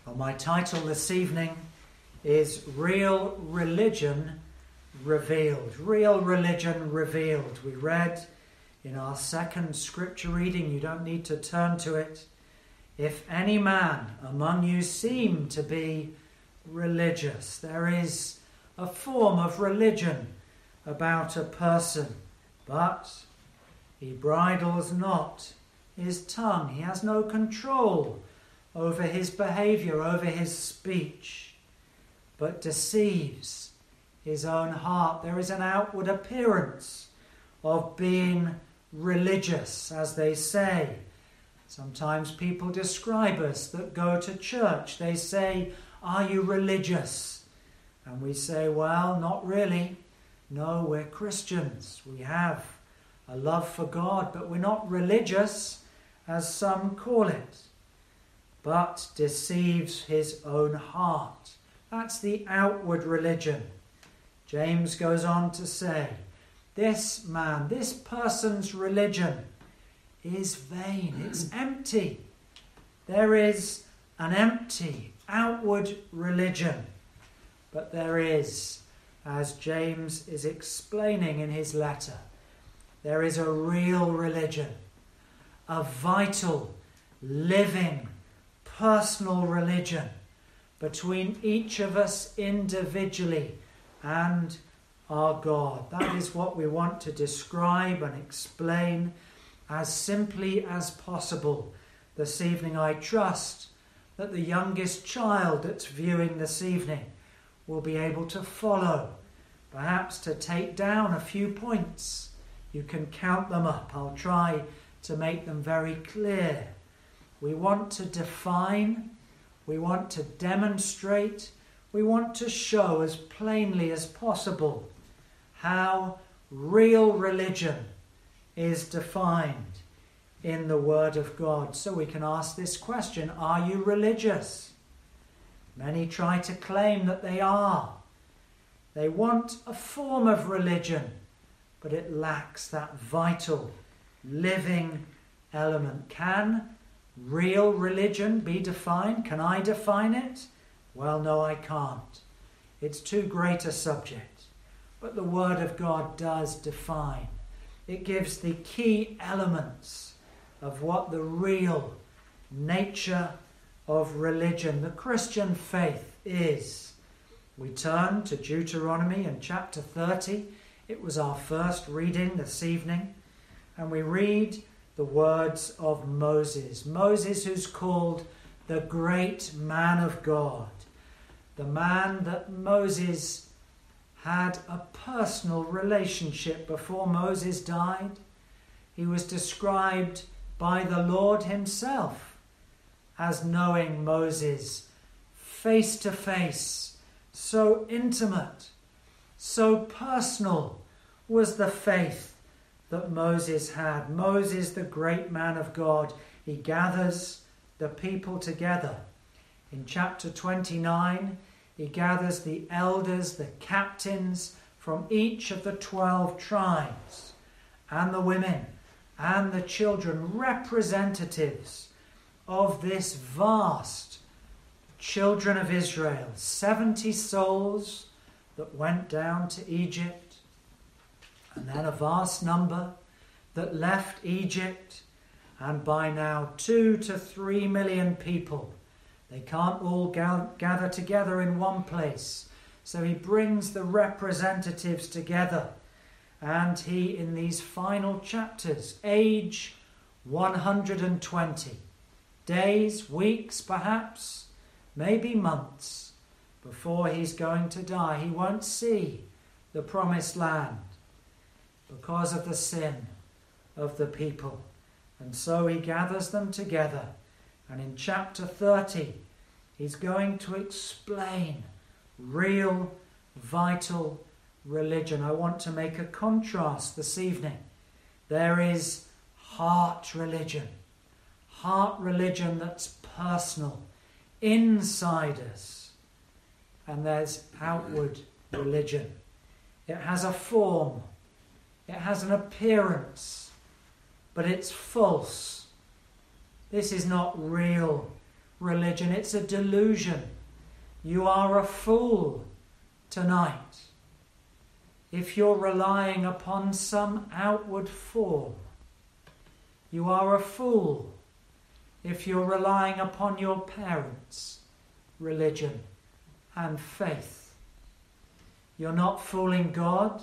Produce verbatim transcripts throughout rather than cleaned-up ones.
Well, my title this evening is Real Religion Revealed. Real Religion Revealed. We read in our second scripture reading, you don't need to turn to it, if any man among you seem to be religious. There is a form of religion about a person, but he bridles not his tongue. He has no control over his behavior, over his speech, but deceives his own heart. There is an outward appearance of being religious, as they say. Sometimes people describe us that go to church. They say, "Are you religious?" And we say, "Well, not really. No, we're Christians. We have a love for God, but we're not religious, as some call it." But deceives his own heart. That's the outward religion. James goes on to say, this man, this person's religion is vain. It's empty. There is an empty, outward religion. But there is, as James is explaining in his letter, there is a real religion, a vital, living, personal religion between each of us individually and our God. That is what we want to describe and explain as simply as possible this evening. I trust that the youngest child that's viewing this evening will be able to follow, perhaps to take down a few points. You can count them up. I'll try to make them very clear. We want to define, we want to demonstrate, we want to show as plainly as possible how real religion is defined in the Word of God. So we can ask this question, are you religious? Many try to claim that they are. They want a form of religion, but it lacks that vital, living element. Can real religion be defined? Can I define it? Well, no, I can't. It's too great a subject. But the Word of God does define. It gives the key elements of what the real nature of religion, the Christian faith, is. We turn to Deuteronomy in chapter thirty. It was our first reading this evening. And we read the words of Moses. Moses, who's called the great man of God. The man that Moses had a personal relationship before Moses died. He was described by the Lord himself as knowing Moses face to face. So intimate, so personal was the faith that Moses had. Moses, the great man of God, he gathers the people together. In chapter twenty-nine, he gathers the elders, the captains from each of the twelve tribes, and the women and the children, representatives of this vast children of Israel, seventy souls that went down to Egypt, and then a vast number that left Egypt, and by now two to three million people. They can't all ga- gather together in one place. So he brings the representatives together, and he, in these final chapters, age one hundred twenty, days, weeks perhaps, maybe months, before he's going to die. He won't see the promised land because of the sin of the people. And so he gathers them together. And in chapter thirty, he's going to explain real, vital religion. I want to make a contrast this evening. There is heart religion. Heart religion that's personal, inside us. And there's outward religion. It has a form. It has an appearance, but it's false. This is not real religion. It's a delusion. You are a fool tonight if you're relying upon some outward form. You are a fool if you're relying upon your parents' religion and faith. You're not fooling God.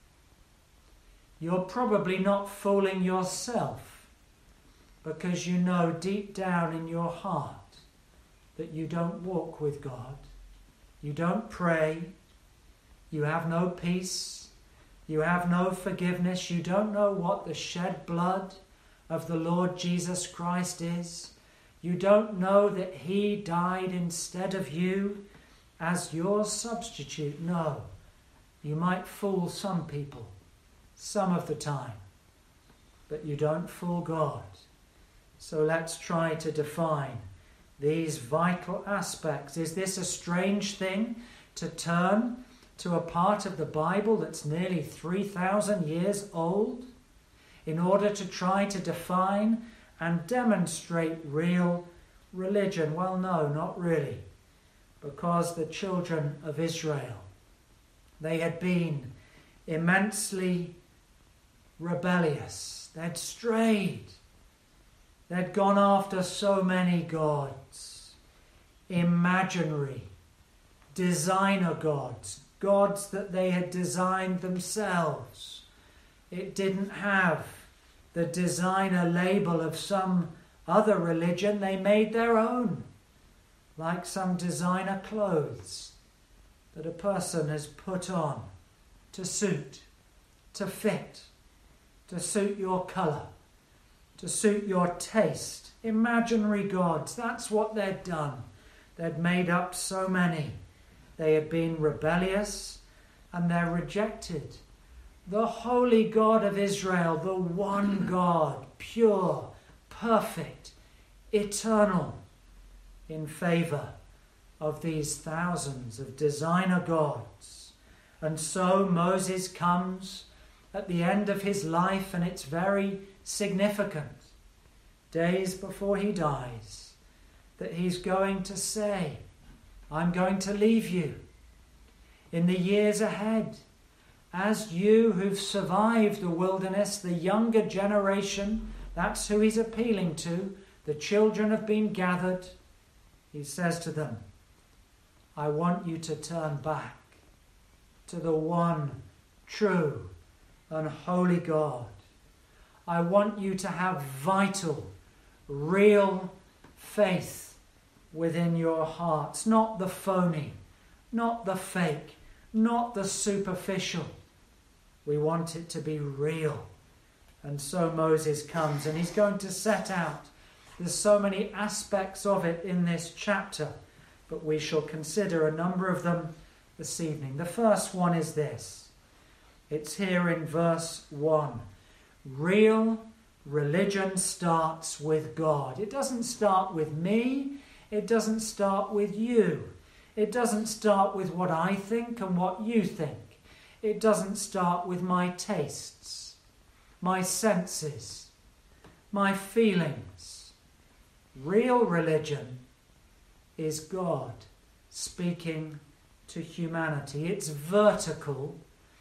You're probably not fooling yourself, because you know deep down in your heart that you don't walk with God. You don't pray. You have no peace. You have no forgiveness. You don't know what the shed blood of the Lord Jesus Christ is. You don't know that he died instead of you as your substitute. No, you might fool some people some of the time, but you don't fool God. So let's try to define these vital aspects. Is this a strange thing to turn to a part of the Bible that's nearly three thousand years old in order to try to define and demonstrate real religion? Well, no, not really, because the children of Israel, they had been immensely rebellious. They'd strayed. They'd gone after so many gods, imaginary, designer gods, gods that they had designed themselves. It didn't have the designer label of some other religion. They made their own, like some designer clothes that a person has put on to suit, to fit, to suit your colour, to suit your taste. Imaginary gods, that's what they'd done. They'd made up so many. They had been rebellious and they're rejected the holy God of Israel, the one God, pure, perfect, eternal, in favour of these thousands of designer gods. And so Moses comes at the end of his life, and it's very significant, days before he dies, that he's going to say, I'm going to leave you in the years ahead. As you who've survived the wilderness, the younger generation, that's who he's appealing to, the children have been gathered. He says to them, I want you to turn back to the one true and holy God. I want you to have vital, real faith within your hearts, not the phony, not the fake, not the superficial. We want it to be real. And so Moses comes and he's going to set out. There's so many aspects of it in this chapter, but we shall consider a number of them this evening. The first one is this. It's here in verse one. Real religion starts with God. It doesn't start with me. It doesn't start with you. It doesn't start with what I think and what you think. It doesn't start with my tastes, my senses, my feelings. Real religion is God speaking to humanity. It's vertical,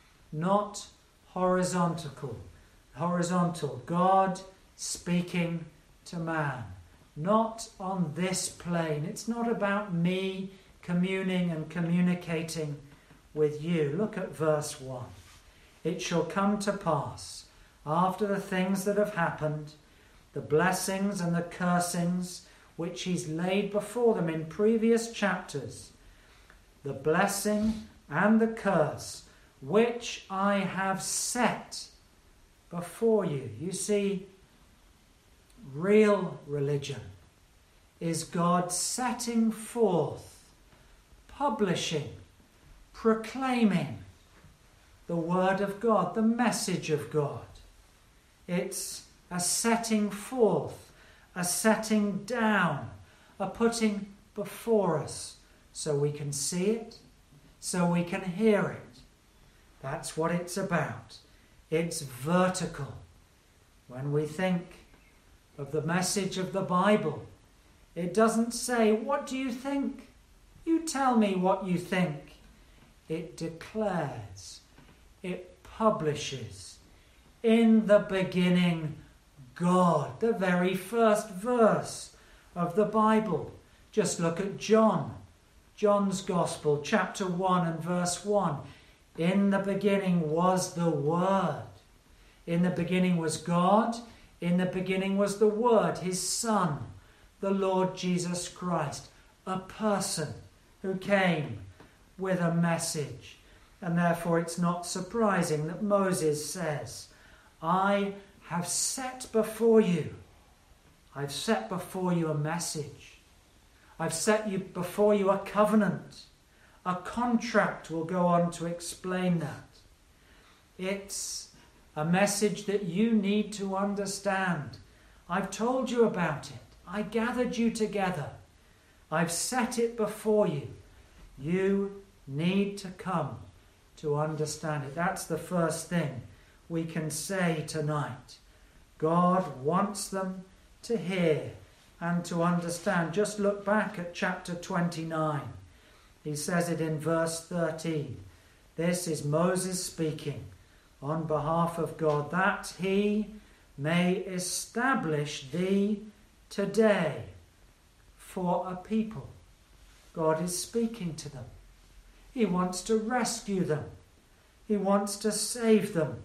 not horizontal. Horizontal. God speaking to man. Not on this plane. It's not about me communing and communicating with you. Look at verse one. It shall come to pass, after the things that have happened, the blessings and the cursings which he's laid before them in previous chapters, the blessing and the curse which I have set before you. You see, real religion is God setting forth, publishing, proclaiming the word of God, the message of God. It's a setting forth, a setting down, a putting before us so we can see it, so we can hear it. That's what it's about. It's vertical. When we think of the message of the Bible, It doesn't say, what do you think? You tell me what you think. It declares, it publishes. In the beginning, God, the very first verse of the Bible. Just look at John, John's Gospel, chapter one and verse one. In the beginning was the Word. In the beginning was God. In the beginning was the Word, his Son, the Lord Jesus Christ, a person who came with a message. And therefore it's not surprising that Moses says, I have set before you, I've set before you a message. I've set you before you a covenant. A contract will go on to explain that. It's a message that you need to understand. I've told you about it. I gathered you together. I've set it before you. You need to come to understand it. That's the first thing we can say tonight. God wants them to hear and to understand. Just look back at chapter twenty-nine. He says it in verse thirteen. This is Moses speaking on behalf of God, that he may establish thee today for a people. God is speaking to them. He wants to rescue them. He wants to save them.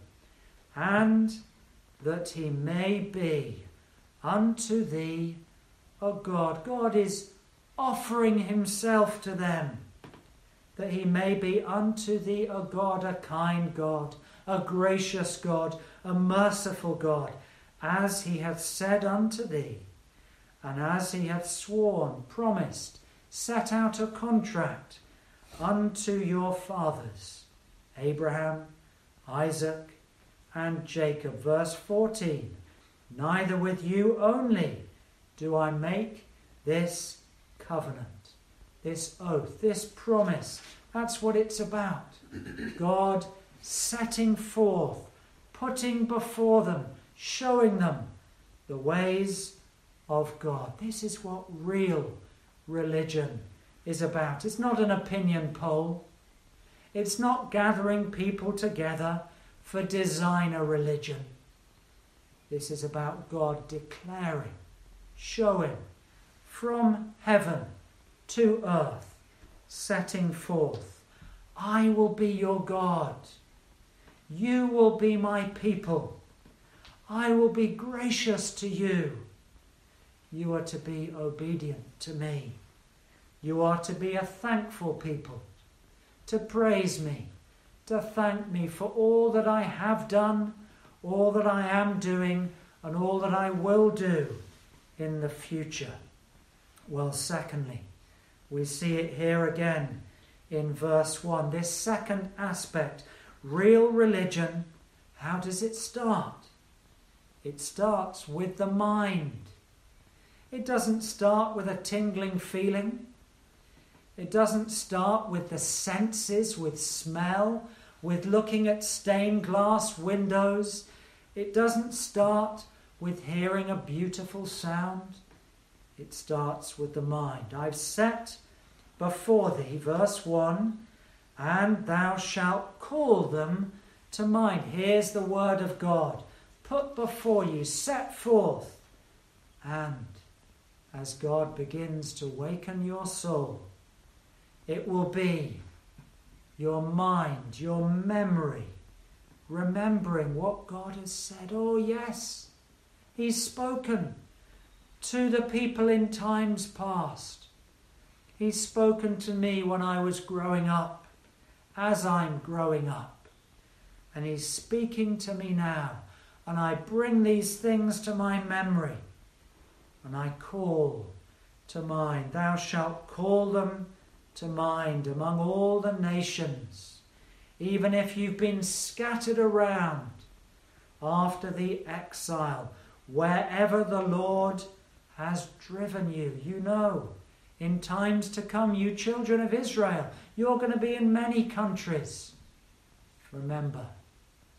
And that he may be unto thee a God. God is offering himself to them, that he may be unto thee a God, a kind God, a gracious God, a merciful God, as he hath said unto thee, and as he hath sworn, promised, set out a contract unto your fathers, Abraham, Isaac, and Jacob. Verse fourteen, neither with you only do I make this covenant, this oath, this promise. That's what it's about. God setting forth, putting before them, showing them the ways of God. This is what real religion is about. It's not an opinion poll. It's not gathering people together for designer religion. This is about God declaring, showing from heaven to earth, setting forth, I will be your God. You will be my people. I will be gracious to you. You are to be obedient to me. You are to be a thankful people, to praise me, to thank me for all that I have done, all that I am doing, and all that I will do in the future. Well, secondly, we see it here again in verse one. This second aspect, real religion, how does it start? It starts with the mind. It doesn't start with a tingling feeling. It doesn't start with the senses, with smell, with looking at stained glass windows. It doesn't start with hearing a beautiful sound. It starts with the mind. I've set before thee, verse one, and thou shalt call them to mind. Here's the word of God. Put before you, set forth. And as God begins to waken your soul, it will be your mind, your memory, remembering what God has said. Oh yes, he's spoken to the people in times past. He's spoken to me when I was growing up, as I'm growing up. And he's speaking to me now. And I bring these things to my memory. And I call to mind. Thou shalt call them to mind among all the nations. Even if you've been scattered around after the exile, wherever the Lord has driven you, you know, in times to come, you children of Israel, you're going to be in many countries. Remember,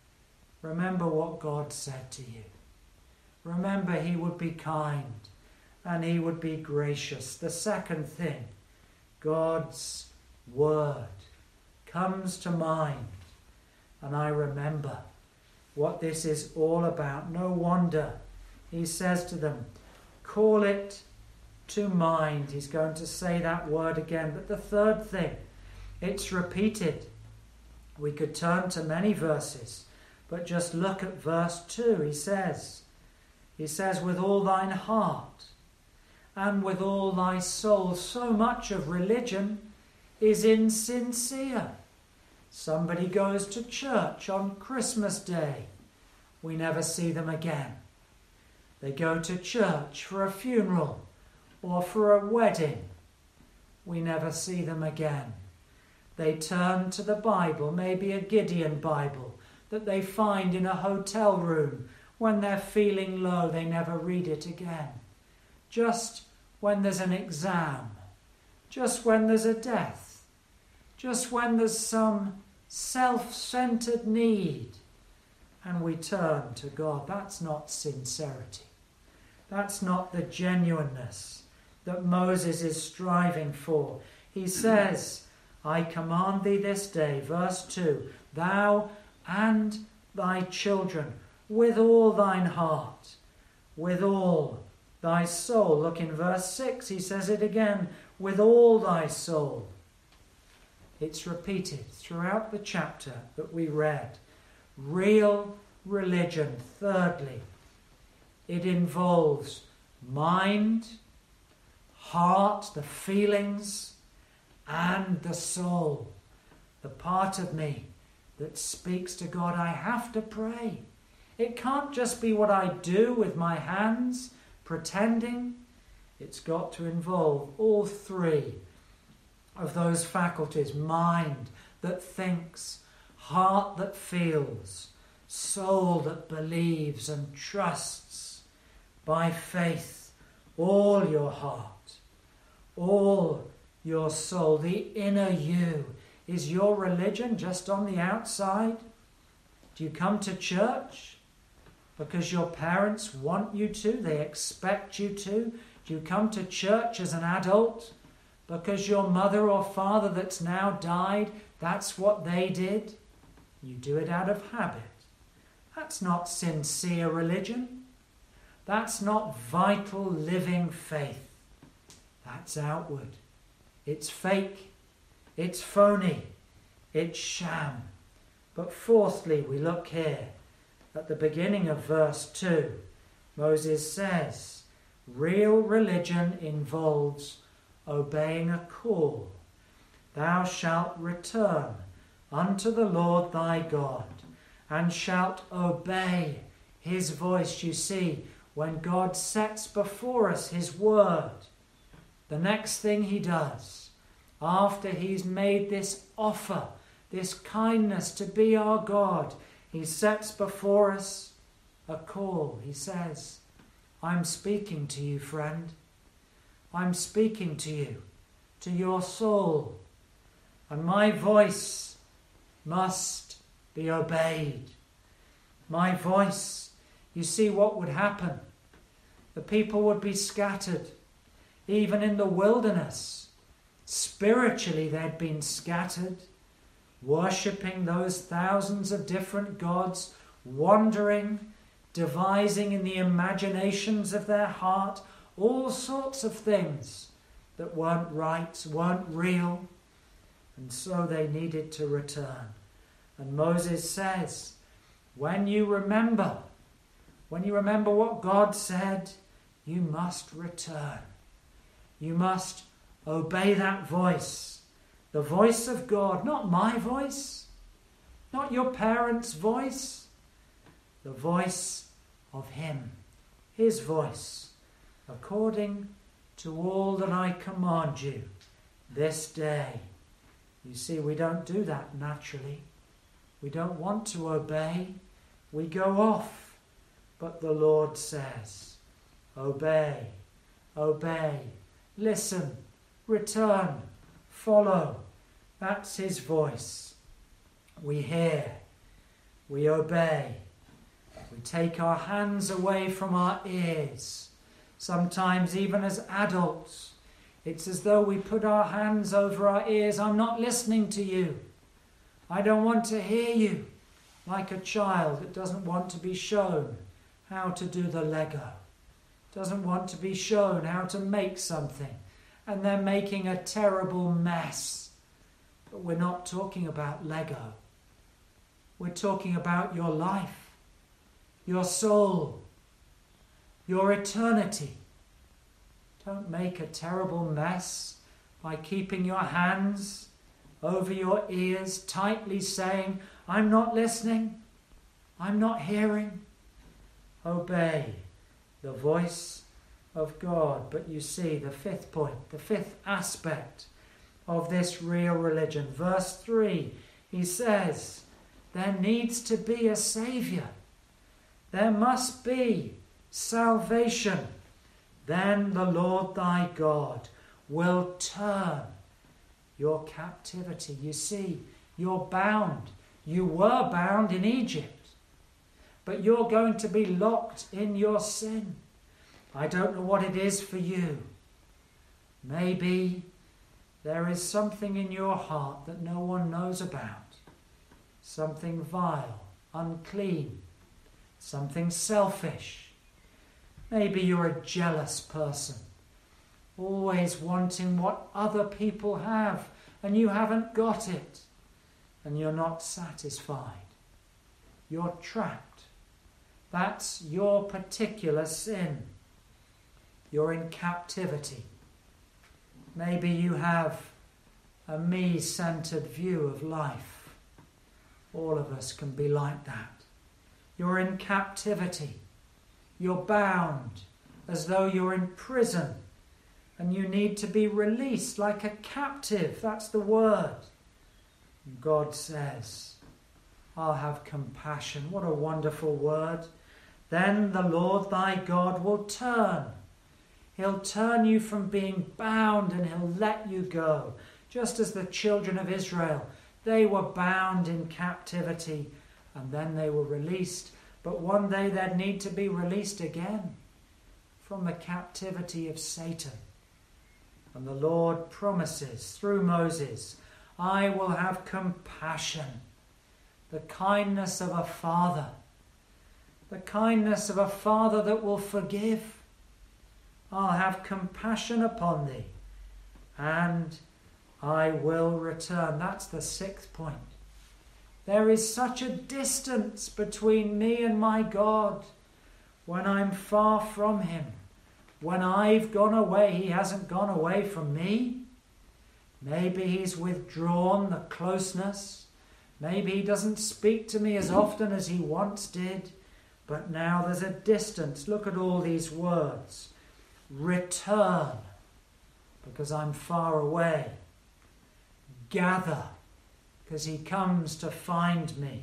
remember what God said to you. Remember he would be kind and he would be gracious. The second thing, God's word comes to mind, and I remember what this is all about. No wonder he says to them, call it to mind. He's going to say that word again. But the third thing, it's repeated. We could turn to many verses, but just look at verse two. He says, he says, with all thine heart and with all thy soul. So much of religion is insincere. Somebody goes to church on Christmas Day. We never see them again. They go to church for a funeral or for a wedding. We never see them again. They turn to the Bible, maybe a Gideon Bible, that they find in a hotel room. When they're feeling low, they never read it again. Just when there's an exam, just when there's a death, just when there's some self-centered need, and we turn to God. That's not sincerity. That's not the genuineness that Moses is striving for. He says, I command thee this day, verse two, thou and thy children, with all thine heart, with all thy soul. Look in verse six, he says it again, with all thy soul. It's repeated throughout the chapter that we read. Real religion, thirdly, it involves mind, heart, the feelings, and the soul. The part of me that speaks to God. I have to pray. It can't just be what I do with my hands, pretending. It's got to involve all three of those faculties. Mind that thinks, heart that feels, soul that believes and trusts. By faith, all your heart, all your soul, the inner you. Is your religion just on the outside? Do you come to church because your parents want you to, they expect you to? Do you come to church as an adult because your mother or father that's now died, that's what they did? You do it out of habit. That's not sincere religion. That's not vital living faith. That's outward. It's fake. It's phony. It's sham. But fourthly, we look here at the beginning of verse two. Moses says, real religion involves obeying a call. Thou shalt return unto the Lord thy God, and shalt obey his voice. You see, when God sets before us his word, the next thing he does, after he's made this offer, this kindness to be our God, he sets before us a call. He says, I'm speaking to you, friend. I'm speaking to you, to your soul. And my voice must be obeyed. My voice, you see what would happen? The people would be scattered. Even in the wilderness, spiritually they'd been scattered, worshipping those thousands of different gods, wandering, devising in the imaginations of their heart all sorts of things that weren't right, weren't real, and so they needed to return. And Moses says, when you remember, when you remember what God said, you must return. You must obey that voice, the voice of God, not my voice, not your parents' voice, the voice of him, his voice, according to all that I command you this day. You see, we don't do that naturally. We don't want to obey. We go off. But the Lord says, obey, obey, listen, return, follow. That's his voice. We hear, we obey. We take our hands away from our ears Sometimes even as adults, it's as though we put our hands over our ears. I'm not listening to you. I don't want to hear you. Like a child that doesn't want to be shown how to do the Lego. Doesn't want to be shown how to make something. And they're making a terrible mess. But we're not talking about Lego. We're talking about your life, your soul, your eternity. Don't make a terrible mess by keeping your hands over your ears, tightly saying, I'm not listening, I'm not hearing. Obey the voice of God. But you see the fifth point, the fifth aspect of this real religion. Verse three, he says, there needs to be a Saviour. There must be salvation. Then the Lord thy God will turn your captivity. You see, you're bound. You were bound in Egypt, but you're going to be locked in your sin. I don't know what it is for you. Maybe there is something in your heart that no one knows about. Something vile, unclean, something selfish. Maybe you're a jealous person, always wanting what other people have, and you haven't got it, and you're not satisfied. You're trapped. That's your particular sin. You're in captivity. Maybe you have a me-centered view of life. All of us can be like that. You're in captivity. You're bound as though you're in prison and you need to be released like a captive. That's the word. And God says, I'll have compassion. What a wonderful word. Then the Lord thy God will turn. He'll turn you from being bound and he'll let you go. Just as the children of Israel, they were bound in captivity and then they were released. But one day they'd need to be released again from the captivity of Satan. And the Lord promises through Moses, I will have compassion, the kindness of a father, the kindness of a father that will forgive. I'll have compassion upon thee, and I will return. That's the sixth point. There is such a distance between me and my God when I'm far from him. When I've gone away, he hasn't gone away from me. Maybe he's withdrawn the closeness. Maybe he doesn't speak to me as often as he once did. But now there's a distance. Look at all these words. Return, because I'm far away. Gather, because he comes to find me.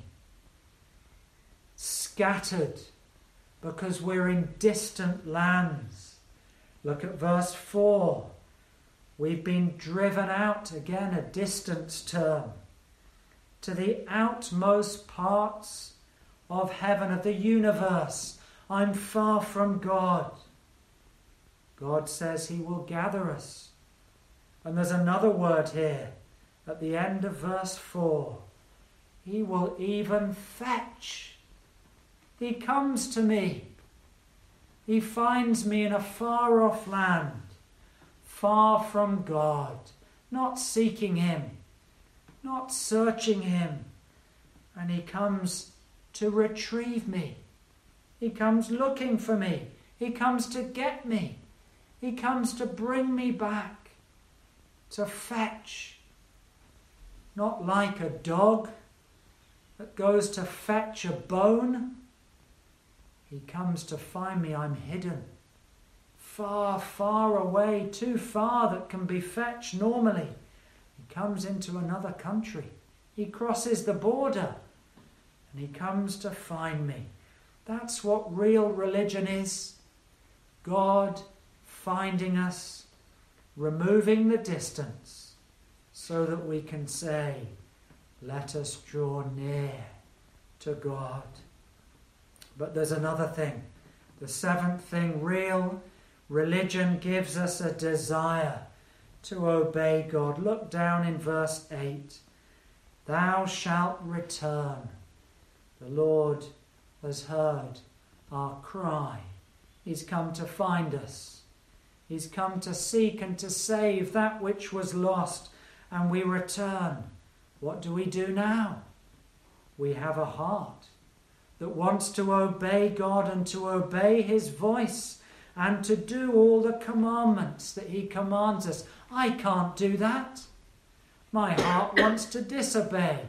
Scattered, because we're in distant lands. Look at verse four. We've been driven out, again a distance term, to the outmost parts of heaven, of the universe. I'm far from God. God says he will gather us. And there's another word here at the end of verse four. He will even fetch. He comes to me. He finds me in a far-off land, far from God, not seeking him, not searching him. And he comes to retrieve me. He comes looking for me. He comes to get me. He comes to bring me back, to fetch. Not like a dog that goes to fetch a bone. He comes to find me. I'm hidden. Far, far away, too far that can be fetched normally. He comes into another country. He crosses the border and he comes to find me. That's what real religion is. God finding us, removing the distance so that we can say, let us draw near to God. But there's another thing. The seventh thing, real Religion gives us a desire to obey God. Look down in verse eight. Thou shalt return. The Lord has heard our cry. He's come to find us. He's come to seek and to save that which was lost, and we return. What do we do now? We have a heart that wants to obey God and to obey his voice and to do all the commandments that he commands us. I can't do that. My heart wants to disobey.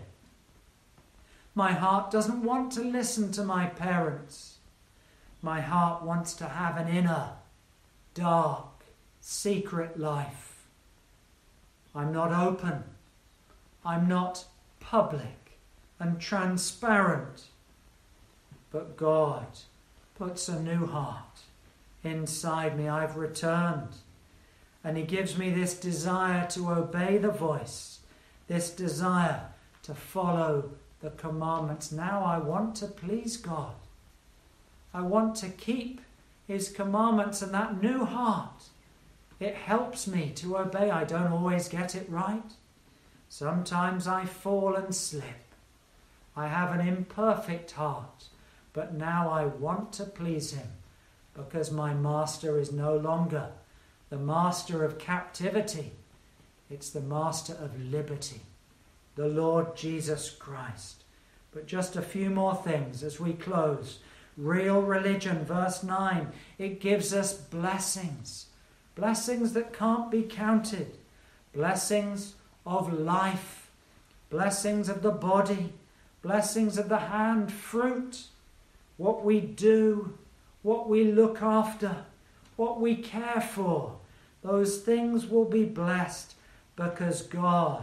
My heart doesn't want to listen to my parents. My heart wants to have an inner, dark, secret life. I'm not open. I'm not public and transparent. But God puts a new heart inside me. I've returned. And he gives me this desire to obey the voice, this desire to follow the commandments. Now I want to please God. I want to keep his commandments, and that new heart, it helps me to obey. I don't always get it right. Sometimes I fall and slip. I have an imperfect heart, but now I want to please him because my master is no longer the master of captivity. It's the master of liberty, the Lord Jesus Christ. But just a few more things as we close. Real religion, verse nine, it gives us blessings. Blessings that can't be counted. Blessings of life. Blessings of the body. Blessings of the hand, fruit. What we do, what we look after, what we care for. Those things will be blessed because God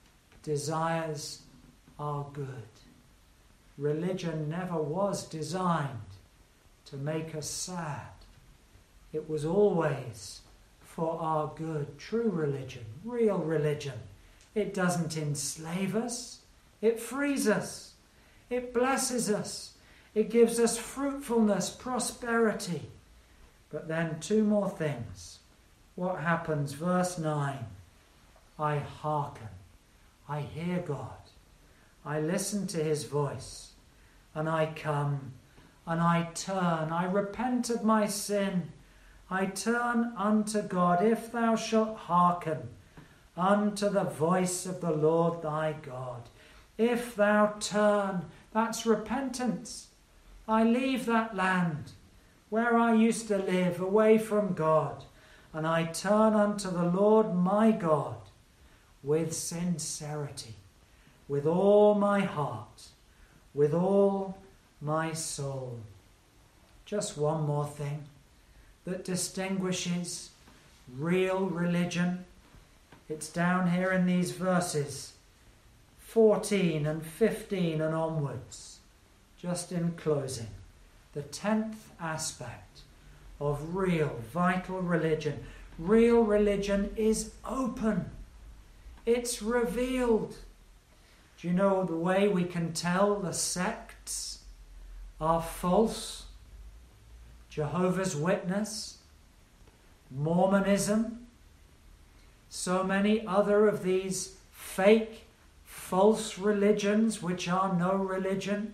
desires our good. Religion never was designed to make us sad. It was always for our good. True religion, real religion. It doesn't enslave us. It frees us. It blesses us. It gives us fruitfulness, prosperity. But then two more things. What happens? Verse nine. I hearken. I hear God. I listen to his voice. And I come and I turn. I repent of my sin. I turn unto God. If thou shalt hearken unto the voice of the Lord thy God. If thou turn, that's repentance. I leave that land where I used to live away from God, and I turn unto the Lord my God with sincerity, with all my heart, with all my soul. Just one more thing that distinguishes real religion. It's down here in these verses fourteen and fifteen and onwards. Just in closing, the tenth aspect of real, vital religion. Real religion is open. It's revealed. Do you know the way we can tell the sects are false? Jehovah's Witness, Mormonism, so many other of these fake, false religions which are no religion.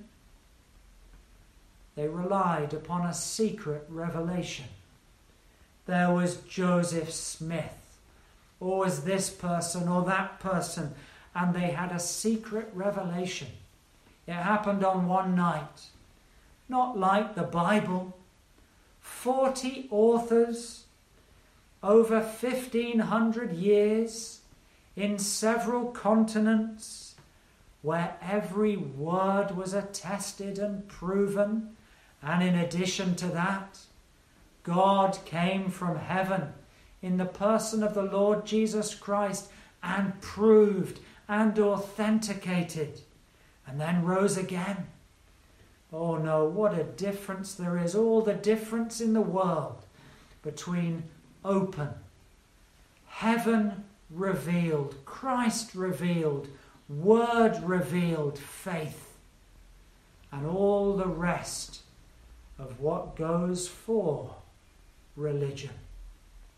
They relied upon a secret revelation. There was Joseph Smith, or was this person or that person, and they had a secret revelation. It happened on one night. Not like the Bible. Forty authors, over fifteen hundred years, in several continents, where every word was attested and proven. And in addition to that, God came from heaven in the person of the Lord Jesus Christ and proved and authenticated and then rose again. Oh no, what a difference there is. All the difference in the world between open, heaven revealed, Christ revealed, word revealed faith, and all the rest of what goes for religion.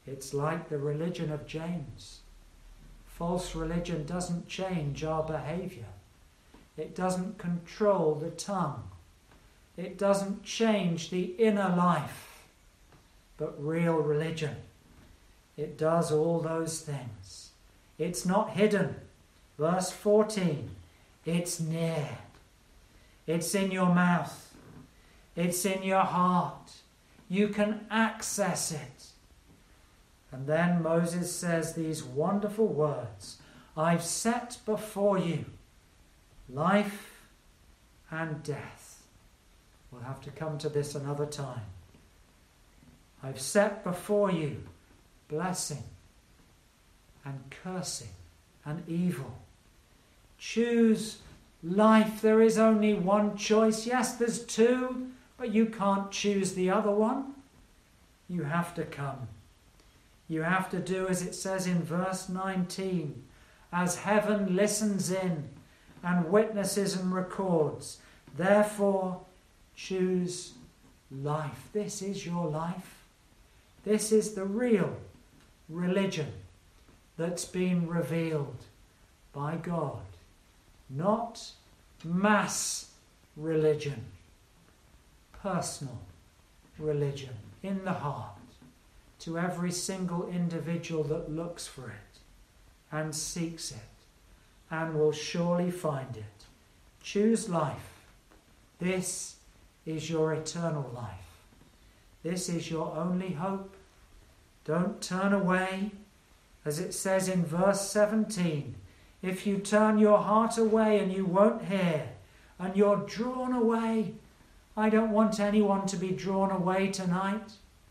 It's like the religion of James. False religion doesn't change our behavior. It doesn't control the tongue. It doesn't change the inner life. But real religion, it does all those things. It's not hidden. Verse fourteen, it's near. It's in your mouth. It's in your heart. You can access it. And then Moses says these wonderful words, I've set before you life and death. We'll have to come to this another time. I've set before you blessing and cursing and evil. Choose life. There is only one choice. Yes, there's two, but you can't choose the other one. You have to come. You have to do as it says in verse nineteen, as heaven listens in and witnesses and records. Therefore, choose life. This is your life. This is the real religion that's been revealed by God. Not mass religion. Personal religion in the heart to every single individual that looks for it and seeks it and will surely find it. Choose life. This is your eternal life. This is your only hope. Don't turn away. As it says in verse seventeen, if you turn your heart away and you won't hear, and you're drawn away, I don't want anyone to be drawn away tonight.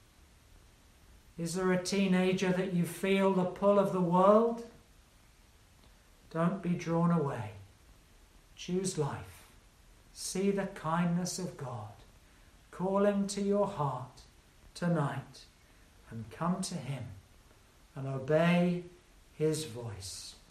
Is there a teenager that you feel the pull of the world? Don't be drawn away. Choose life. See the kindness of God calling to your heart tonight, and come to him and obey his voice.